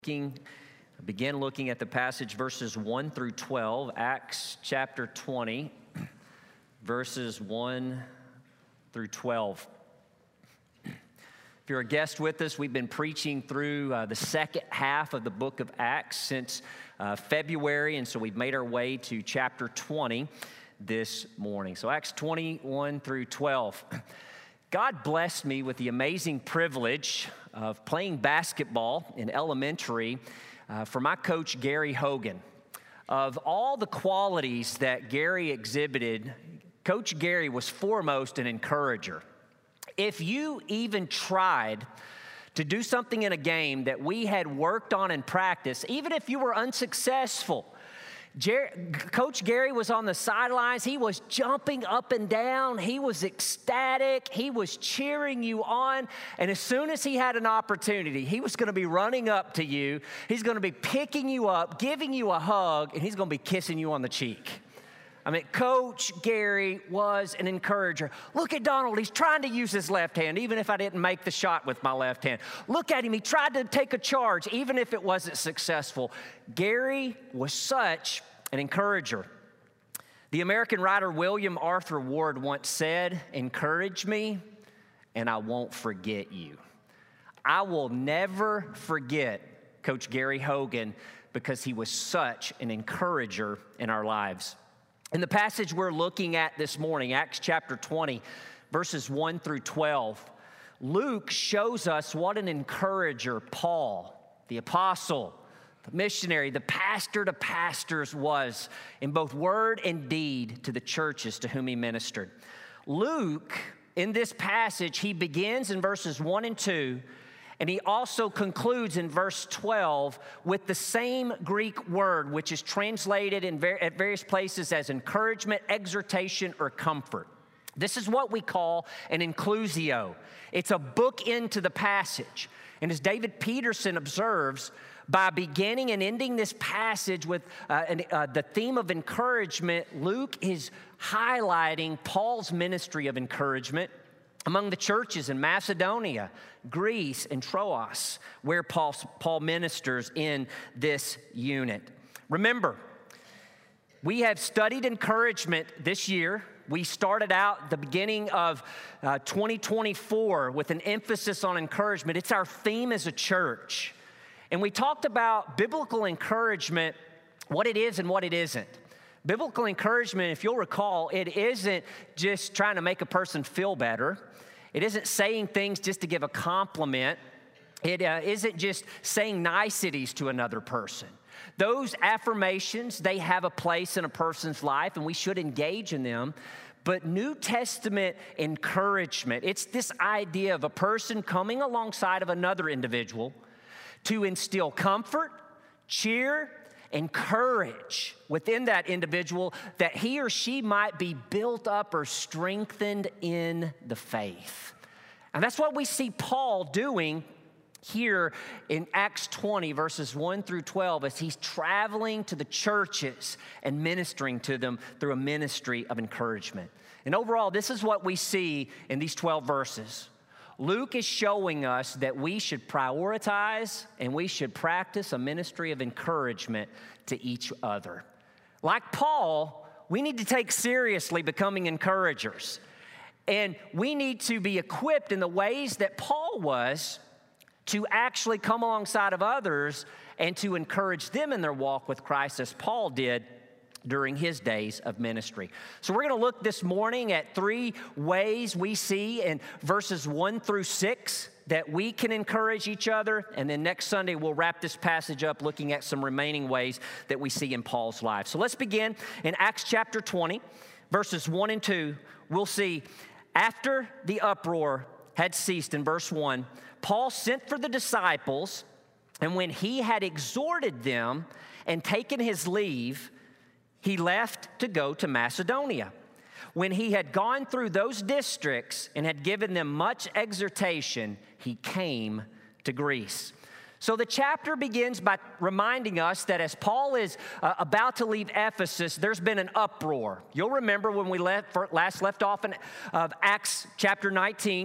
Begin looking at the passage verses 1 through 12, Acts chapter 20, verses 1 through 12. If you're a guest with us, we've been preaching through the second half of the book of Acts since February, and so we've made our way to chapter 20 this morning. So Acts 21 through 12. God blessed me with the amazing privilege of playing basketball in elementary for my coach, Gary Hogan. Of all the qualities that Gary exhibited, Coach Gary was foremost an encourager. If you even tried to do something in a game that we had worked on in practice, even if you were unsuccessful, Coach Gary was on the sidelines. He was jumping up and down. He was ecstatic. He was cheering you on. And as soon as he had an opportunity, he was going to be running up to you. He's going to be picking you up, giving you a hug, and he's going to be kissing you on the cheek. I mean, Coach Gary was an encourager. Look at Donald. He's trying to use his left hand, even if I didn't make the shot with my left hand. Look at him. He tried to take a charge, even if it wasn't successful. Gary was such an encourager. The American writer William Arthur Ward once said, "Encourage me, and I won't forget you." I will never forget Coach Gary Hogan because he was such an encourager in our lives. In the passage we're looking at this morning, Acts chapter 20, verses 1 through 12, Luke shows us what an encourager Paul, the apostle, the missionary, the pastor to pastors was in both word and deed to the churches to whom he ministered. Luke, in this passage, he begins in verses 1 and 2, and he also concludes in verse 12 with the same Greek word, which is translated at various places as encouragement, exhortation, or comfort. This is what we call an inclusio. It's a bookend to the passage. And as David Peterson observes, by beginning and ending this passage with the theme of encouragement, Luke is highlighting Paul's ministry of encouragement among the churches in Macedonia, Greece, and Troas, where Paul ministers in this unit. Remember, we have studied encouragement this year. We started out the beginning of 2024 with an emphasis on encouragement. It's our theme as a church. And we talked about biblical encouragement, what it is and what it isn't. Biblical encouragement, if you'll recall, it isn't just trying to make a person feel better. It isn't saying things just to give a compliment. It isn't just saying niceties to another person. Those affirmations, they have a place in a person's life, and we should engage in them. But New Testament encouragement, it's this idea of a person coming alongside of another individual to instill comfort, cheer, and courage within that individual that he or she might be built up or strengthened in the faith. And that's what we see Paul doing here in Acts 20, verses 1 through 12, as he's traveling to the churches and ministering to them through a ministry of encouragement. And overall, this is what we see in these 12 verses. Luke is showing us that we should prioritize and we should practice a ministry of encouragement to each other. Like Paul, we need to take seriously becoming encouragers. And we need to be equipped in the ways that Paul was to actually come alongside of others and to encourage them in their walk with Christ as Paul did during his days of ministry. So we're going to look this morning at 3 ways we see in verses 1 through 6 that we can encourage each other. And then next Sunday, we'll wrap this passage up looking at some remaining ways that we see in Paul's life. So let's begin in Acts chapter 20, verses 1 and 2. We'll see after the uproar had ceased in verse 1, Paul sent for the disciples, and when he had exhorted them and taken his leave, he left to go to Macedonia. When he had gone through those districts and had given them much exhortation, he came to Greece. So the chapter begins by reminding us that as Paul is about to leave Ephesus, there's been an uproar. You'll remember when we last left off in Acts chapter 19,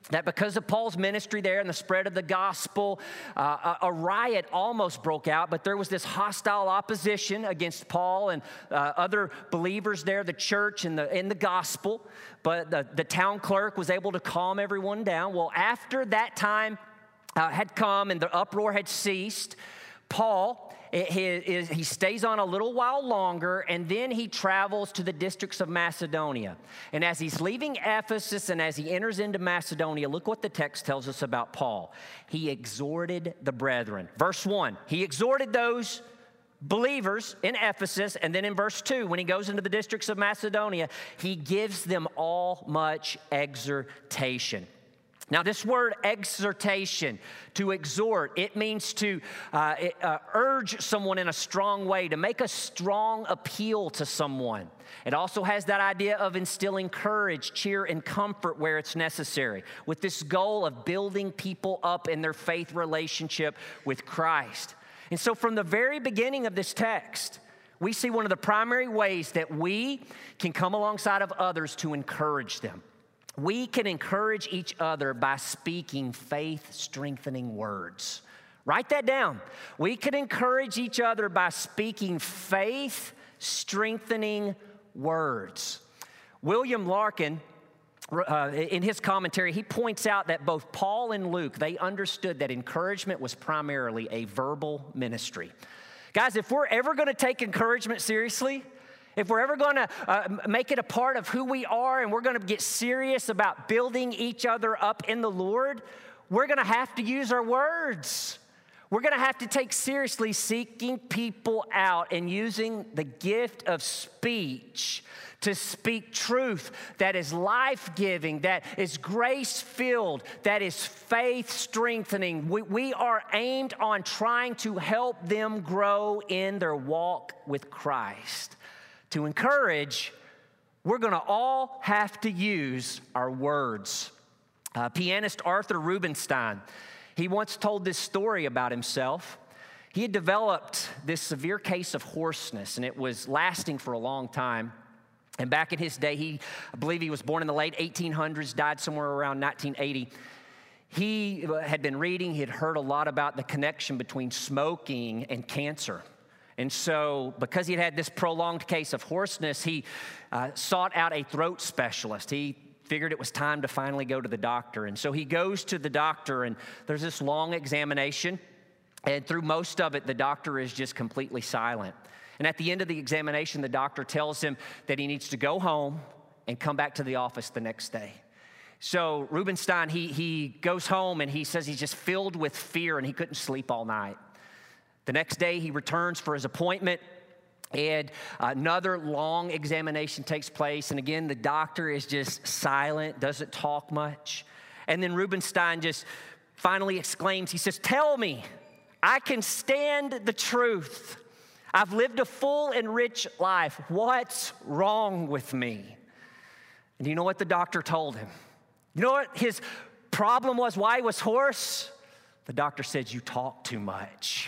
that because of Paul's ministry there and the spread of the gospel, a riot almost broke out, but there was this hostile opposition against Paul and other believers there, the church and the gospel. But the town clerk was able to calm everyone down. Well, after that time had come and the uproar had ceased, Paul, he stays on a little while longer, and then he travels to the districts of Macedonia. And as he's leaving Ephesus and as he enters into Macedonia, look what the text tells us about Paul. He exhorted the brethren. Verse 1, he exhorted those believers in Ephesus, and then in verse 2, when he goes into the districts of Macedonia, he gives them all much exhortation. Now, this word exhortation, to exhort, it means to urge someone in a strong way, to make a strong appeal to someone. It also has that idea of instilling courage, cheer, and comfort where it's necessary, with this goal of building people up in their faith relationship with Christ. And so from the very beginning of this text, we see one of the primary ways that we can come alongside of others to encourage them. We can encourage each other by speaking faith-strengthening words. Write that down. We can encourage each other by speaking faith-strengthening words. William Larkin, in his commentary, he points out that both Paul and Luke, they understood that encouragement was primarily a verbal ministry. Guys, if we're ever going to take encouragement seriously, if we're ever going to make it a part of who we are and we're going to get serious about building each other up in the Lord, we're going to have to use our words. We're going to have to take seriously seeking people out and using the gift of speech to speak truth that is life-giving, that is grace-filled, that is faith-strengthening. We are aimed on trying to help them grow in their walk with Christ. To encourage, we're going to all have to use our words. Pianist Arthur Rubinstein, he once told this story about himself. He had developed this severe case of hoarseness, and it was lasting for a long time. And back in his day, I believe he was born in the late 1800s, died somewhere around 1980. He had been reading, he had heard a lot about the connection between smoking and cancer. And so, because he had this prolonged case of hoarseness, he sought out a throat specialist. He figured it was time to finally go to the doctor. And so he goes to the doctor, and there's this long examination. And through most of it, the doctor is just completely silent. And at the end of the examination, the doctor tells him that he needs to go home and come back to the office the next day. So Rubinstein, he goes home, and he says he's just filled with fear, and he couldn't sleep all night. The next day, he returns for his appointment, and another long examination takes place. And again, the doctor is just silent, doesn't talk much. And then Rubinstein just finally exclaims, he says, "Tell me, I can stand the truth. I've lived a full and rich life. What's wrong with me?" And you know what the doctor told him? You know what his problem was, why he was hoarse? The doctor said, "You talk too much."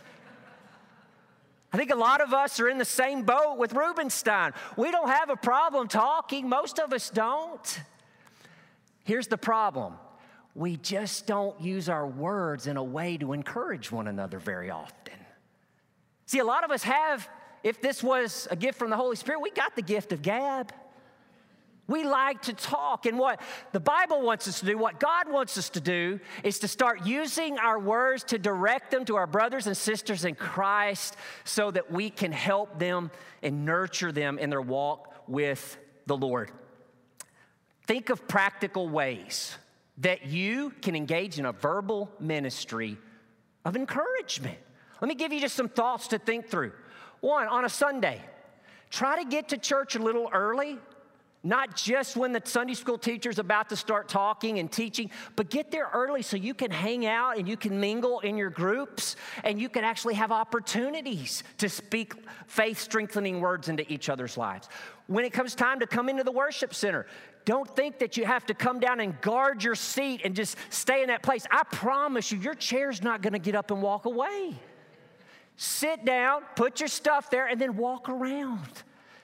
I think a lot of us are in the same boat with Rubinstein. We don't have a problem talking. Most of us don't. Here's the problem. We just don't use our words in a way to encourage one another very often. See, a lot of us have, if this was a gift from the Holy Spirit, we got the gift of gab. We like to talk, and what the Bible wants us to do, what God wants us to do, is to start using our words to direct them to our brothers and sisters in Christ so that we can help them and nurture them in their walk with the Lord. Think of practical ways that you can engage in a verbal ministry of encouragement. Let me give you just some thoughts to think through. One, on a Sunday, try to get to church a little early. Not just when the Sunday school teacher's about to start talking and teaching, but get there early so you can hang out and you can mingle in your groups and you can actually have opportunities to speak faith-strengthening words into each other's lives. When it comes time to come into the worship center, don't think that you have to come down and guard your seat and just stay in that place. I promise you, your chair's not going to get up and walk away. Sit down, put your stuff there, and then walk around.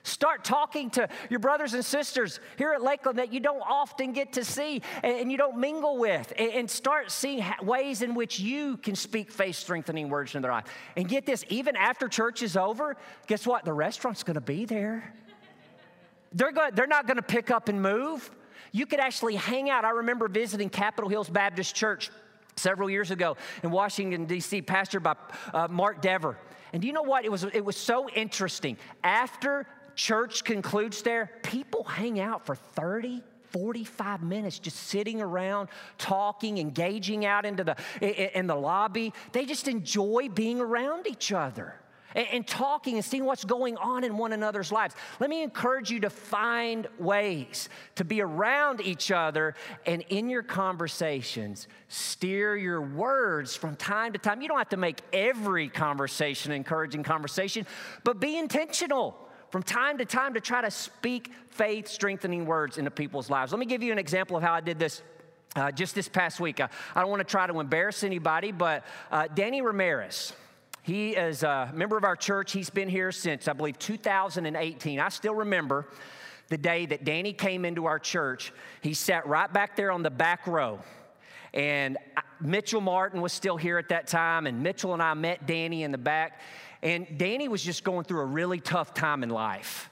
Start talking to your brothers and sisters here at Lakeland that you don't often get to see and you don't mingle with. And start seeing ways in which you can speak faith-strengthening words in their life. And get this, even after church is over, guess what? The restaurant's going to be there. They're not going to pick up and move. You could actually hang out. I remember visiting Capitol Hills Baptist Church several years ago in Washington, D.C., pastored by Mark Dever. And you know what? It was so interesting. After church concludes there, people hang out for 30, 45 minutes just sitting around, talking, engaging out in the lobby. They just enjoy being around each other and talking and seeing what's going on in one another's lives. Let me encourage you to find ways to be around each other, and in your conversations, steer your words from time to time. You don't have to make every conversation an encouraging conversation, but be intentional from time to time to try to speak faith-strengthening words into people's lives. Let me give you an example of how I did this just this past week. I don't want to try to embarrass anybody, but Danny Ramirez, he is a member of our church. He's been here since, I believe, 2018. I still remember the day that Danny came into our church. He sat right back there on the back row. And Mitchell Martin was still here at that time, and Mitchell and I met Danny in the back. And Danny was just going through a really tough time in life.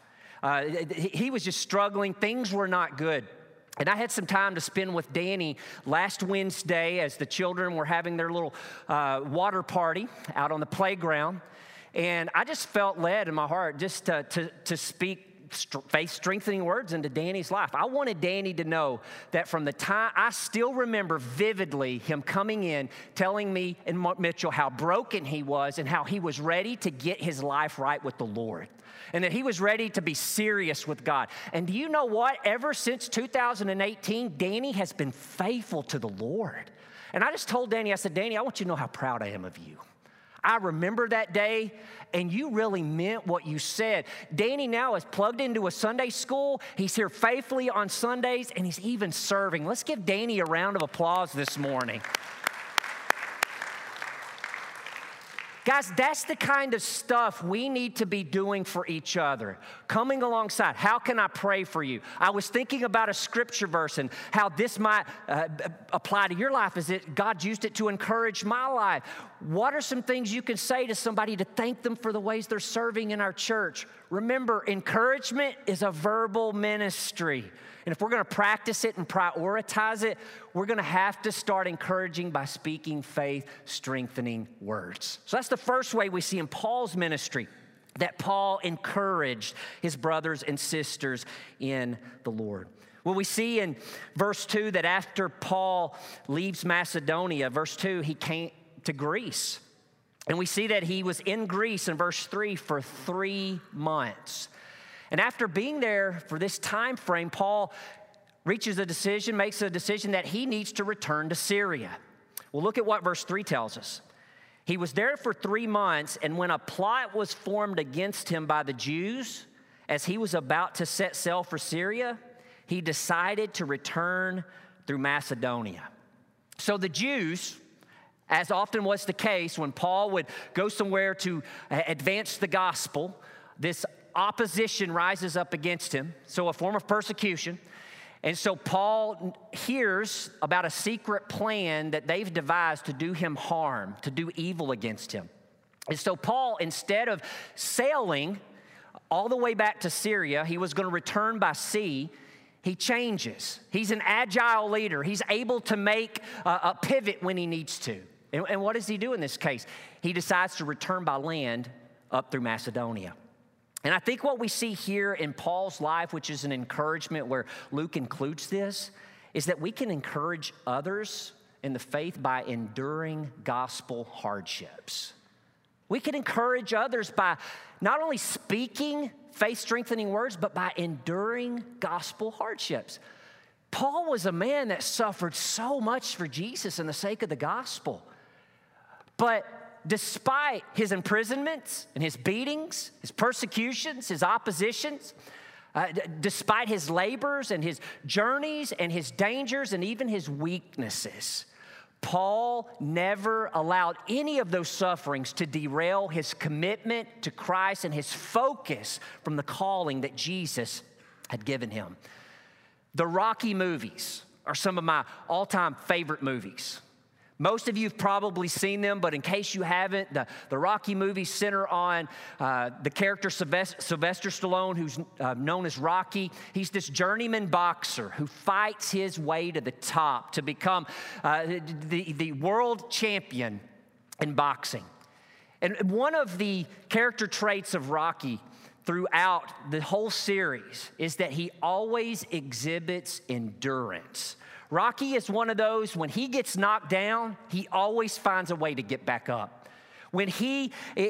He was just struggling. Things were not good. And I had some time to spend with Danny last Wednesday as the children were having their little water party out on the playground. And I just felt led in my heart just to speak faith-strengthening words into Danny's life. I wanted Danny to know that from the time, I still remember vividly him coming in, telling me and Mitchell how broken he was and how he was ready to get his life right with the Lord. And that he was ready to be serious with God. And do you know what? Ever since 2018, Danny has been faithful to the Lord. And I just told Danny, I said, Danny, I want you to know how proud I am of you. I remember that day, and you really meant what you said. Danny now is plugged into a Sunday school. He's here faithfully on Sundays, and he's even serving. Let's give Danny a round of applause this morning. Guys, that's the kind of stuff we need to be doing for each other. Coming alongside. How can I pray for you? I was thinking about a scripture verse and how this might apply to your life. Is it God used it to encourage my life? What are some things you can say to somebody to thank them for the ways they're serving in our church? Remember, encouragement is a verbal ministry. And if we're going to practice it and prioritize it, we're going to have to start encouraging by speaking faith-strengthening words. So that's the first way we see in Paul's ministry that Paul encouraged his brothers and sisters in the Lord. Well, we see in verse 2 that after Paul leaves Macedonia, verse 2, he came to Greece. And we see that he was in Greece in verse 3 for 3 months. And after being there for this time frame, Paul makes a decision that he needs to return to Syria. Well, look at what verse 3 tells us. He was there for 3 months, and when a plot was formed against him by the Jews, as he was about to set sail for Syria, he decided to return through Macedonia. So the Jews, as often was the case when Paul would go somewhere to advance the gospel, this opposition rises up against him, so a form of persecution. And so Paul hears about a secret plan that they've devised to do him harm, to do evil against him. And so Paul, instead of sailing all the way back to Syria, he was going to return by sea. He changes. He's an agile leader. He's able to make a pivot when he needs to. And what does he do in this case? He decides to return by land up through Macedonia. And I think what we see here in Paul's life, which is an encouragement where Luke includes this, is that we can encourage others in the faith by enduring gospel hardships. We can encourage others by not only speaking faith-strengthening words, but by enduring gospel hardships. Paul was a man that suffered so much for Jesus and the sake of the gospel. But despite his imprisonments and his beatings, his persecutions, his oppositions, despite his labors and his journeys and his dangers and even his weaknesses, Paul never allowed any of those sufferings to derail his commitment to Christ and his focus from the calling that Jesus had given him. The Rocky movies are some of my all-time favorite movies. Most of you have probably seen them, but in case you haven't, the Rocky movies center on the character Sylvester Stallone, who's known as Rocky. He's this journeyman boxer who fights his way to the top to become the world champion in boxing. And one of the character traits of Rocky throughout the whole series is that he always exhibits endurance. Rocky is one of those, when he gets knocked down, he always finds a way to get back up. When he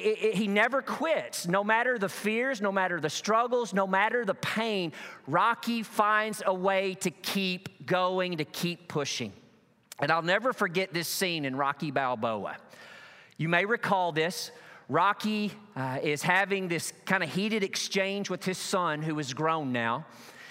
never quits, no matter the fears, no matter the struggles, no matter the pain, Rocky finds a way to keep going, to keep pushing. And I'll never forget this scene in Rocky Balboa. You may recall this. Rocky is having this kind of heated exchange with his son, who is grown now.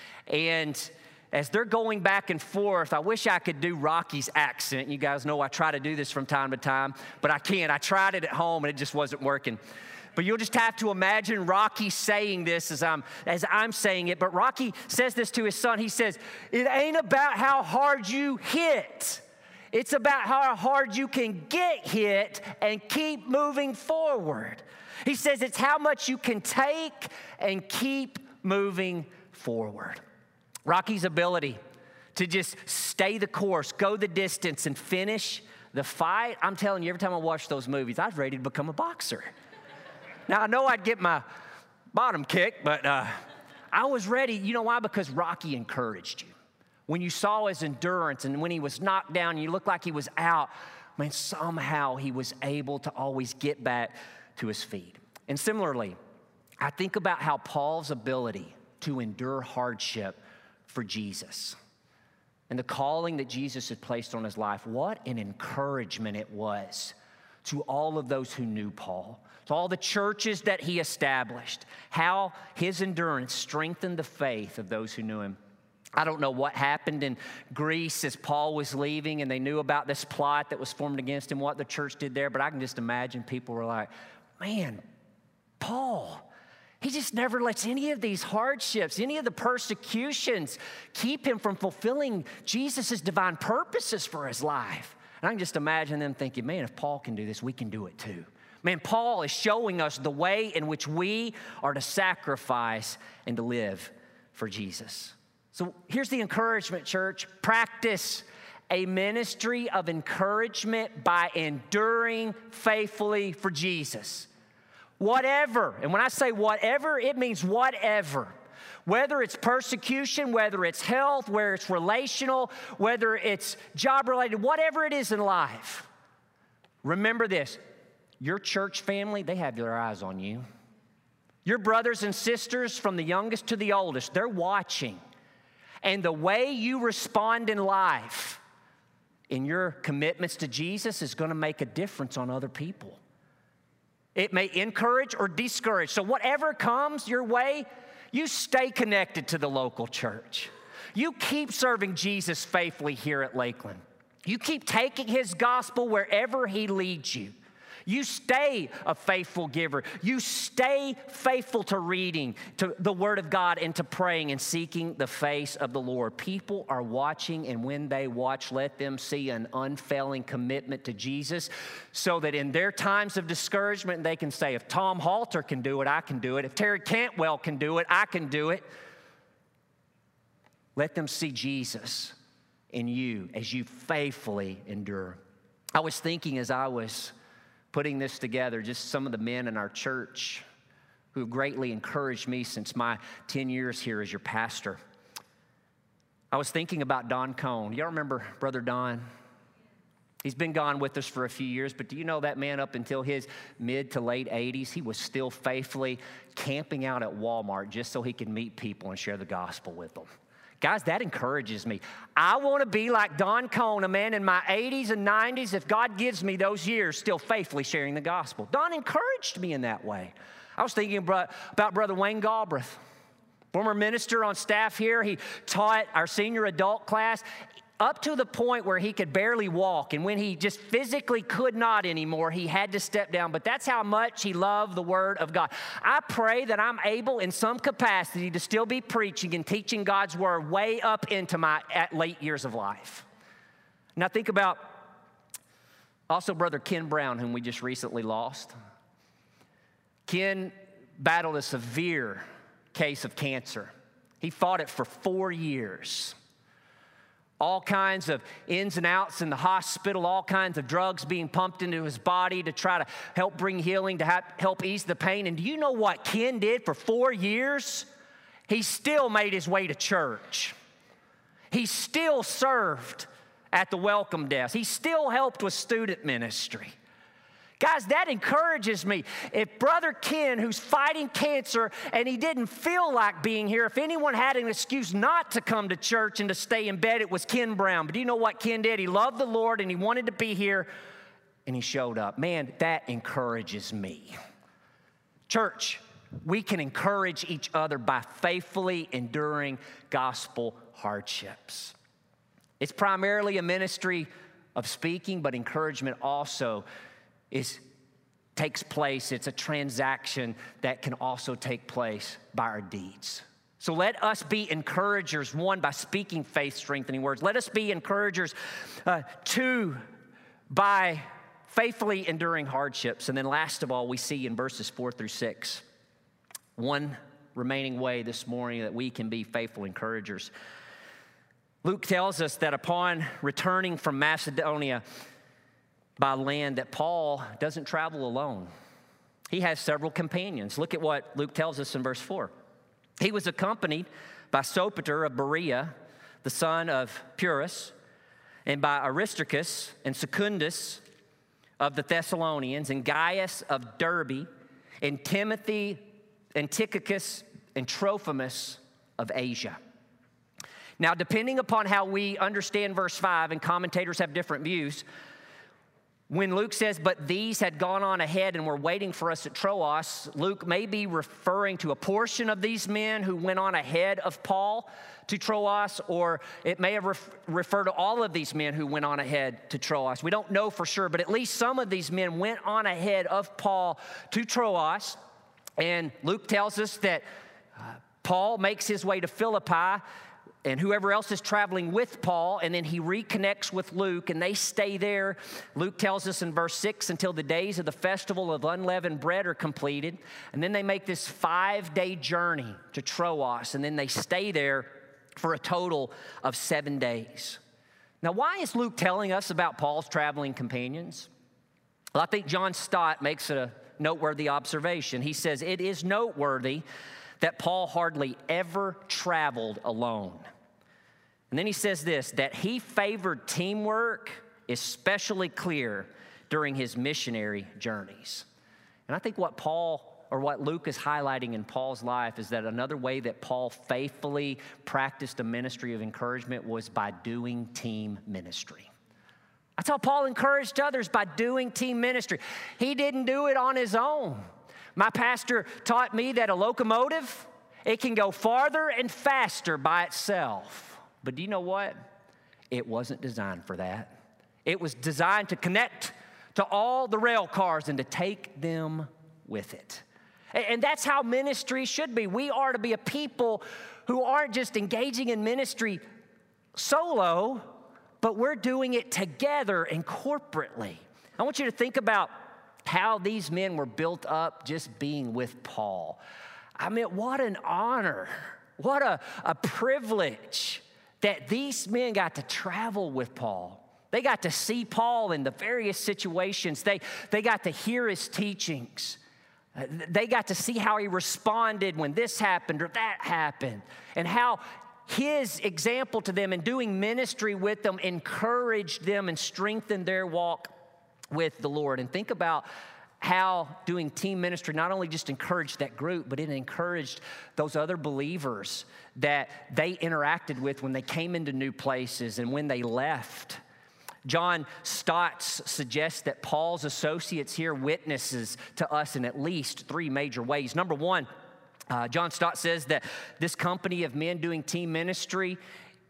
And as they're going back and forth, I wish I could do Rocky's accent. You guys know I try to do this from time to time, but I can't. I tried it at home, and it just wasn't working. But you'll just have to imagine Rocky saying this as I'm saying it. But Rocky says this to his son. He says, "It ain't about how hard you hit. It's about how hard you can get hit and keep moving forward." He says it's how much you can take and keep moving forward. Rocky's ability to just stay the course, go the distance, and finish the fight, I'm telling you, every time I watch those movies, I was ready to become a boxer. Now, I know I'd get my bottom kicked, but I was ready. You know why? Because Rocky encouraged you. When you saw his endurance and when he was knocked down and you looked like he was out, man, somehow he was able to always get back to his feet. And similarly, I think about how Paul's ability to endure hardship for Jesus and the calling that Jesus had placed on his life, what an encouragement it was to all of those who knew Paul, to all the churches that he established, how his endurance strengthened the faith of those who knew him. I don't know what happened in Greece as Paul was leaving and they knew about this plot that was formed against him, what the church did there, but I can just imagine people were like, man, Paul, he just never lets any of these hardships, any of the persecutions keep him from fulfilling Jesus' divine purposes for his life. And I can just imagine them thinking, man, if Paul can do this, we can do it too. Man, Paul is showing us the way in which we are to sacrifice and to live for Jesus. So here's the encouragement, church. Practice a ministry of encouragement by enduring faithfully for Jesus. Whatever, and when I say whatever, it means whatever. Whether it's persecution, whether it's health, whether it's relational, whether it's job-related, whatever it is in life. Remember this, your church family, they have their eyes on you. Your brothers and sisters, from the youngest to the oldest, they're watching. And the way you respond in life, in your commitments to Jesus, is going to make a difference on other people. It may encourage or discourage. So whatever comes your way, you stay connected to the local church. You keep serving Jesus faithfully here at Lakeland. You keep taking his gospel wherever he leads you. You stay a faithful giver. You stay faithful to reading, to the Word of God, and to praying and seeking the face of the Lord. People are watching, and when they watch, let them see an unfailing commitment to Jesus so that in their times of discouragement, they can say, if Tom Halter can do it, I can do it. If Terry Cantwell can do it, I can do it. Let them see Jesus in you as you faithfully endure. I was thinking as I was putting this together, just some of the men in our church who have greatly encouraged me since my 10 years here as your pastor. I was thinking about Don Cone. Y'all remember Brother Don? He's been gone with us for a few years, but do you know that man up until his mid to late 80s, he was still faithfully camping out at Walmart just so he could meet people and share the gospel with them. Guys, that encourages me. I want to be like Don Cone, a man in my 80s and 90s, if God gives me those years, still faithfully sharing the gospel. Don encouraged me in that way. I was thinking about Brother Wayne Galbraith, former minister on staff here. He taught our senior adult class. up to the point where he could barely walk. And when he just physically could not anymore, he had to step down. But that's how much he loved the Word of God. I pray that I'm able in some capacity to still be preaching and teaching God's Word way up into my late years of life. Now think about also Brother Ken Brown, whom we just recently lost. Ken battled a severe case of cancer. He fought it for 4 years. All kinds of ins and outs in the hospital, all kinds of drugs being pumped into his body to try to help bring healing, to help ease the pain. And do you know what Ken did for 4 years? He still made his way to church. He still served at the welcome desk. He still helped with student ministry. Guys, that encourages me. If Brother Ken, who's fighting cancer and he didn't feel like being here, if anyone had an excuse not to come to church and to stay in bed, it was Ken Brown. But do you know what Ken did? He loved the Lord and he wanted to be here and he showed up. Man, that encourages me. Church, we can encourage each other by faithfully enduring gospel hardships. It's primarily a ministry of speaking, but encouragement also takes place. It's a transaction that can also take place by our deeds. So let us be encouragers, one, by speaking faith-strengthening words. Let us be encouragers, two, by faithfully enduring hardships. And then last of all, we see in verses 4 through 6, one remaining way this morning that we can be faithful encouragers. Luke tells us that upon returning from Macedonia by land, that Paul doesn't travel alone. He has several companions. Look at what Luke tells us in verse 4. He was accompanied by Sopater of Berea, the son of Pyrrhus, and by Aristarchus and Secundus of the Thessalonians, and Gaius of Derbe, and Timothy, and Tychicus, and Trophimus of Asia. Now, depending upon how we understand verse 5, and commentators have different views, when Luke says, but these had gone on ahead and were waiting for us at Troas, Luke may be referring to a portion of these men who went on ahead of Paul to Troas, or it may have referred to all of these men who went on ahead to Troas. We don't know for sure, but at least some of these men went on ahead of Paul to Troas. And Luke tells us that Paul makes his way to Philippi, and whoever else is traveling with Paul, and then he reconnects with Luke, and they stay there. Luke tells us in verse 6, until the days of the festival of unleavened bread are completed. And then they make this 5-day journey to Troas, and then they stay there for a total of 7 days. Now, why is Luke telling us about Paul's traveling companions? Well, I think John Stott makes a noteworthy observation. He says, it is noteworthy that Paul hardly ever traveled alone. And then he says this, that he favored teamwork, especially clear during his missionary journeys. And I think what Luke is highlighting in Paul's life is that another way that Paul faithfully practiced a ministry of encouragement was by doing team ministry. That's how Paul encouraged others, by doing team ministry. He didn't do it on his own. My pastor taught me that a locomotive, it can go farther and faster by itself. But do you know what? It wasn't designed for that. It was designed to connect to all the rail cars and to take them with it. And that's how ministry should be. We are to be a people who aren't just engaging in ministry solo, but we're doing it together and corporately. I want you to think about how these men were built up just being with Paul. I mean, what an honor, what a privilege that these men got to travel with Paul. They got to see Paul in the various situations. They got to hear his teachings. They got to see how he responded when this happened or that happened, and how his example to them and doing ministry with them encouraged them and strengthened their walk with the Lord. And think about how doing team ministry not only just encouraged that group, but it encouraged those other believers that they interacted with when they came into new places and when they left. John Stott suggests that Paul's associates here witnesses to us in at least 3 major ways. Number one, John Stott says that this company of men doing team ministry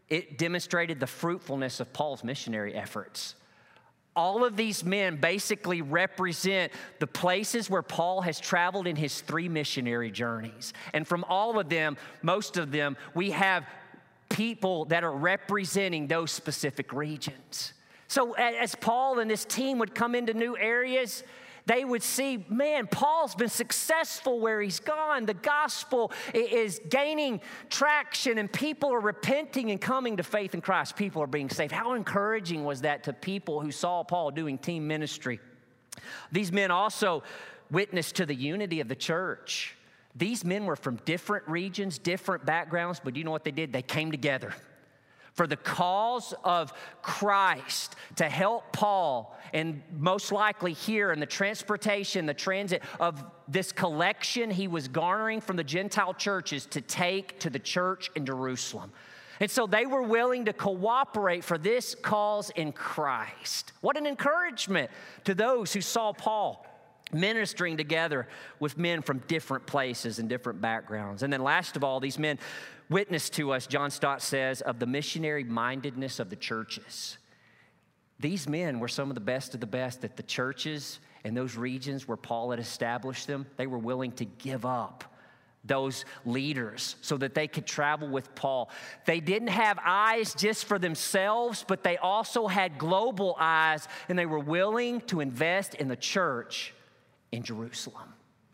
it demonstrated the fruitfulness of Paul's missionary efforts. All of these men basically represent the places where Paul has traveled in his 3 missionary journeys. And from all of them, most of them, we have people that are representing those specific regions. So as Paul and his team would come into new areas, they would see, man, Paul's been successful where he's gone. The gospel is gaining traction and people are repenting and coming to faith in Christ. People are being saved. How encouraging was that to people who saw Paul doing team ministry? These men also witnessed to the unity of the church. These men were from different regions, different backgrounds, but you know what they did? They came together for the cause of Christ to help Paul, and most likely here in the transportation, the transit of this collection he was garnering from the Gentile churches to take to the church in Jerusalem. And so they were willing to cooperate for this cause in Christ. What an encouragement to those who saw Paul ministering together with men from different places and different backgrounds. And then last of all, these men witnessed to us, John Stott says, of the missionary mindedness of the churches. These men were some of the best at the churches in those regions where Paul had established them. They were willing to give up those leaders so that they could travel with Paul. They didn't have eyes just for themselves, but they also had global eyes, and they were willing to invest in the church in Jerusalem.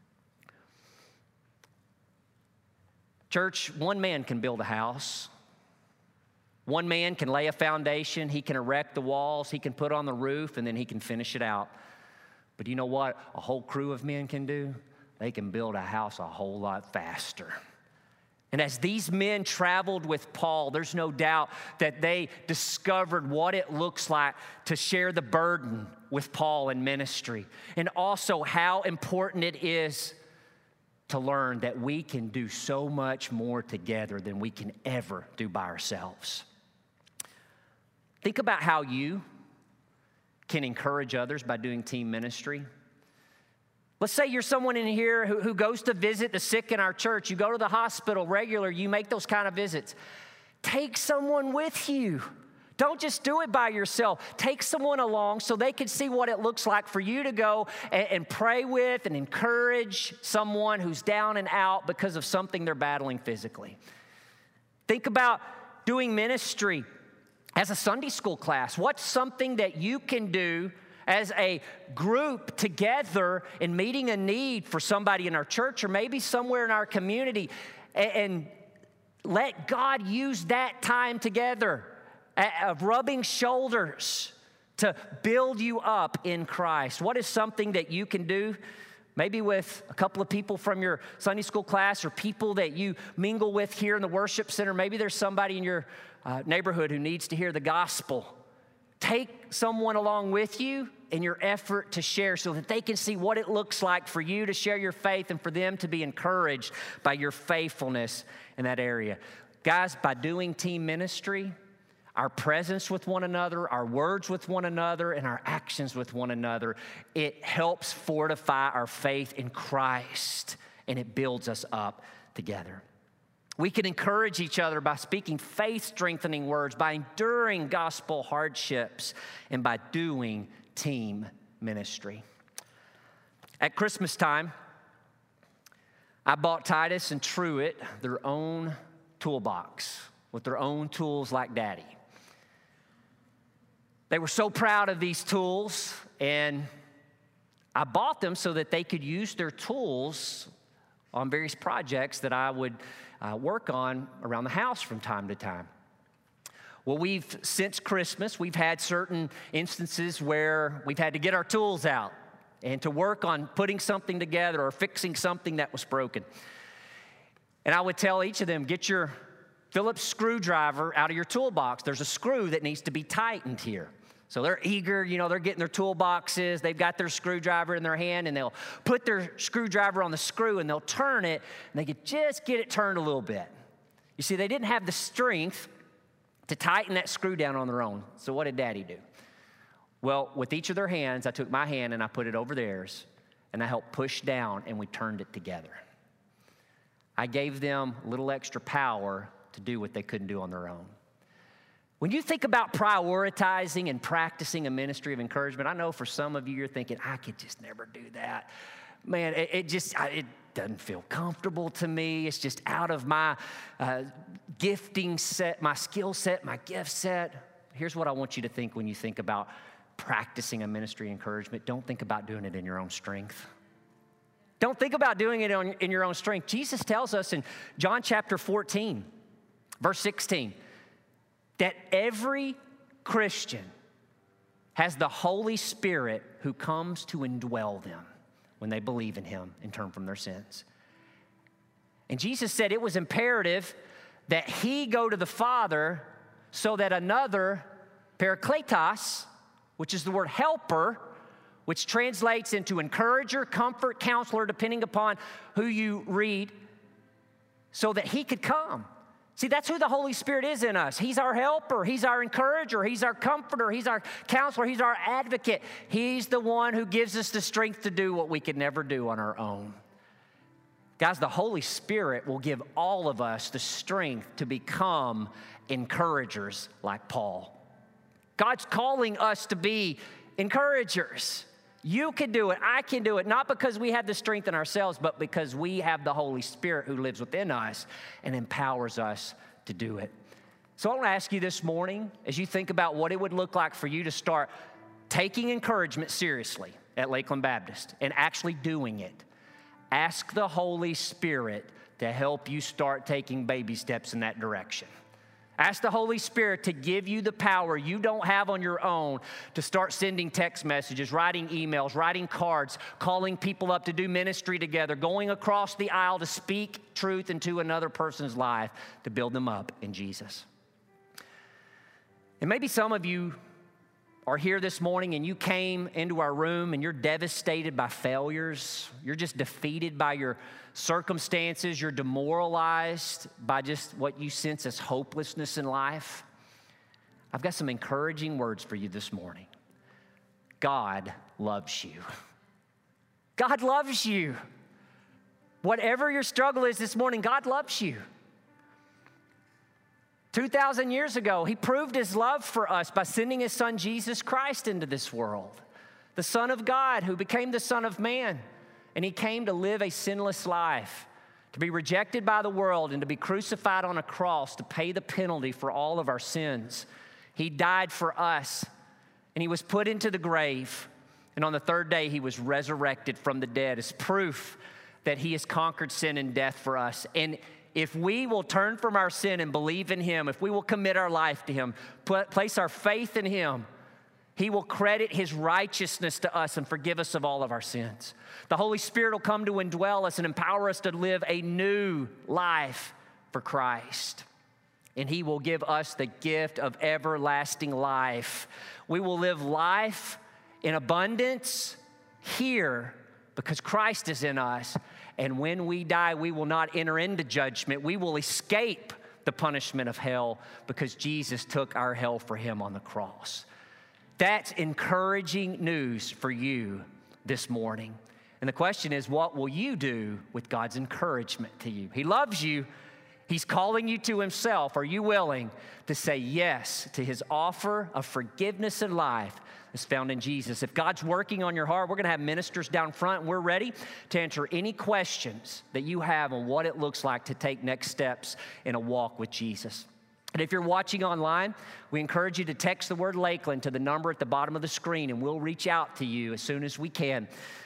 Church, one man can build a house. One man can lay a foundation. He can erect the walls. He can put on the roof, and then he can finish it out. But you know what a whole crew of men can do? They can build a house a whole lot faster. And as these men traveled with Paul, there's no doubt that they discovered what it looks like to share the burden with Paul in ministry, and also how important it is to learn that we can do so much more together than we can ever do by ourselves. Think about how you can encourage others by doing team ministry. Let's say you're someone in here who goes to visit the sick in our church. You go to the hospital regularly. You make those kind of visits. Take someone with you. Don't just do it by yourself. Take someone along so they can see what it looks like for you to go and pray with and encourage someone who's down and out because of something they're battling physically. Think about doing ministry as a Sunday school class. What's something that you can do as a group together in meeting a need for somebody in our church or maybe somewhere in our community, and let God use that time together of rubbing shoulders to build you up in Christ? What is something that you can do? Maybe with a couple of people from your Sunday school class or people that you mingle with here in the worship center. Maybe there's somebody in your neighborhood who needs to hear the gospel. Take someone along with you in your effort to share so that they can see what it looks like for you to share your faith and for them to be encouraged by your faithfulness in that area. Guys, by doing team ministry, our presence with one another, our words with one another, and our actions with one another, it helps fortify our faith in Christ, and it builds us up together. We can encourage each other by speaking faith-strengthening words, by enduring gospel hardships, and by doing team ministry. At Christmas time, I bought Titus and Truett their own toolbox with their own tools like Daddy. They were so proud of these tools, and I bought them so that they could use their tools on various projects that I would work on around the house from time to time. Well, since Christmas, we've had certain instances where we've had to get our tools out and to work on putting something together or fixing something that was broken. And I would tell each of them, get your Phillips screwdriver out of your toolbox. There's a screw that needs to be tightened here. So they're eager, they're getting their toolboxes. They've got their screwdriver in their hand, and they'll put their screwdriver on the screw, and they'll turn it, and they could just get it turned a little bit. You see, they didn't have the strength to tighten that screw down on their own. So what did Daddy do? Well, with each of their hands, I took my hand and I put it over theirs, and I helped push down, and we turned it together. I gave them a little extra power to do what they couldn't do on their own. When you think about prioritizing and practicing a ministry of encouragement, I know for some of you, you're thinking, I could just never do that. Man, it doesn't feel comfortable to me. It's just out of my gifting set, my skill set, my gift set. Here's what I want you to think when you think about practicing a ministry of encouragement. Don't think about doing it in your own strength. Don't think about doing it in your own strength. Jesus tells us in John chapter 14, verse 16, that every Christian has the Holy Spirit who comes to indwell them when they believe in him and turn from their sins. And Jesus said it was imperative that he go to the Father so that another, Parakletos, which is the word helper, which translates into encourager, comfort, counselor, depending upon who you read, so that he could come. See, that's who the Holy Spirit is in us. He's our helper. He's our encourager. He's our comforter. He's our counselor. He's our advocate. He's the one who gives us the strength to do what we could never do on our own. Guys, the Holy Spirit will give all of us the strength to become encouragers like Paul. God's calling us to be encouragers. You can do it. I can do it. Not because we have the strength in ourselves, but because we have the Holy Spirit who lives within us and empowers us to do it. So I want to ask you this morning, as you think about what it would look like for you to start taking encouragement seriously at Lakeland Baptist and actually doing it, ask the Holy Spirit to help you start taking baby steps in that direction. Ask the Holy Spirit to give you the power you don't have on your own to start sending text messages, writing emails, writing cards, calling people up to do ministry together, going across the aisle to speak truth into another person's life to build them up in Jesus. And maybe some of you are here this morning and you came into our room and you're devastated by failures. You're just defeated by your circumstances. You're demoralized by just what you sense as hopelessness in life. I've got some encouraging words for you this morning. God loves you. God loves you. Whatever your struggle is this morning, God loves you. 2,000 years ago, he proved his love for us by sending his son Jesus Christ into this world, the Son of God who became the Son of Man. And he came to live a sinless life, to be rejected by the world and to be crucified on a cross to pay the penalty for all of our sins. He died for us, and he was put into the grave. And on the third day, he was resurrected from the dead as proof that he has conquered sin and death for us. And if we will turn from our sin and believe in him, if we will commit our life to him, place our faith in him, he will credit his righteousness to us and forgive us of all of our sins. The Holy Spirit will come to indwell us and empower us to live a new life for Christ. And he will give us the gift of everlasting life. We will live life in abundance here because Christ is in us. And when we die, we will not enter into judgment. We will escape the punishment of hell because Jesus took our hell for him on the cross. That's encouraging news for you this morning. And the question is, what will you do with God's encouragement to you? He loves you. He's calling you to himself. Are you willing to say yes to his offer of forgiveness and life that's found in Jesus? If God's working on your heart, we're going to have ministers down front, and we're ready to answer any questions that you have on what it looks like to take next steps in a walk with Jesus. And if you're watching online, we encourage you to text the word Lakeland to the number at the bottom of the screen, and we'll reach out to you as soon as we can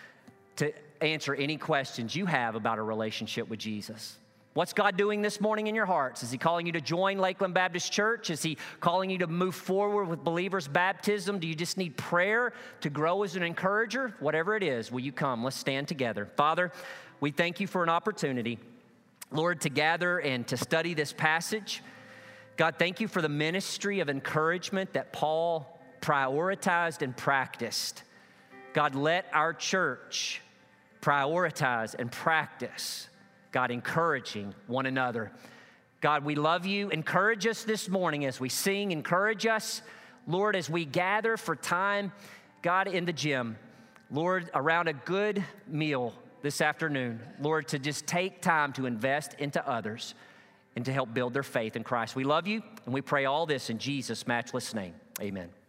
to answer any questions you have about a relationship with Jesus. What's God doing this morning in your hearts? Is he calling you to join Lakeland Baptist Church? Is he calling you to move forward with believers' baptism? Do you just need prayer to grow as an encourager? Whatever it is, will you come? Let's stand together. Father, we thank you for an opportunity, Lord, to gather and to study this passage. God, thank you for the ministry of encouragement that Paul prioritized and practiced. God, let our church prioritize and practice, God, encouraging one another. God, we love you. Encourage us this morning as we sing. Encourage us, Lord, as we gather for time, God, in the gym. Lord, around a good meal this afternoon. Lord, to just take time to invest into others. and to help build their faith in Christ. We love you, and we pray all this in Jesus' matchless name. Amen.